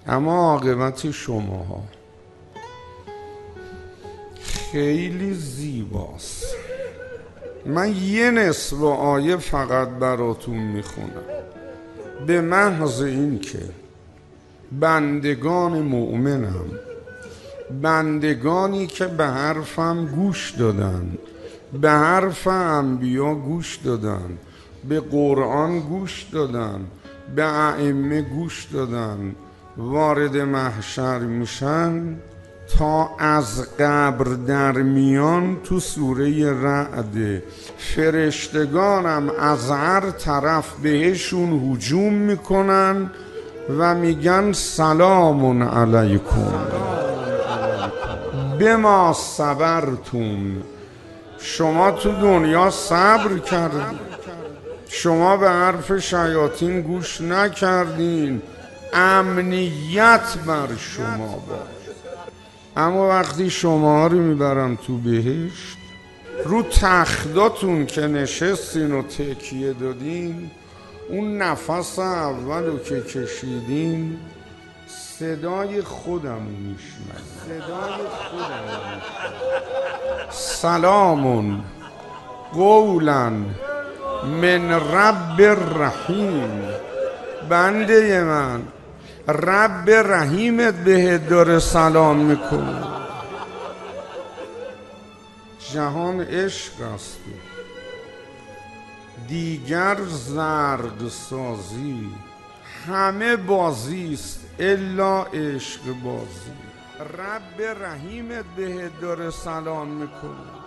اما عاقبت شماها خیلی زیباست. من یه نصف آیه فقط براتون میخونم، به محض این که بندگان مؤمنم، بندگانی که به حرفم گوش دادن، به حرف انبیا گوش دادن، به قرآن گوش دادن، به ائمه گوش دادن، وارد محشر میشن تا از قبر در میان. تو سوره رعد فرشتگانم از هر طرف بهشون هجوم میکنن و میگن سلام علیکم بما صبرتم. شما تو دنیا صبر کردین، شما به حرف شیاطین گوش نکردین، امنیت بر شما باد. اما وقتی شما رو میبرم تو بهشت، رو تختاتون که نشستین و تکیه دادین، اون نفس اولو که کشیدین صدای خودم میشنم، صدای خودم میشنم. سلام قولا من رب رحیم. بنده من رب رحیمت بهت داره سلام میکنه. جهان عشق است، دیگر زرق سازی همه بازی است الا عشق بازی. رب رحیمت بهت داره سلام میکنه.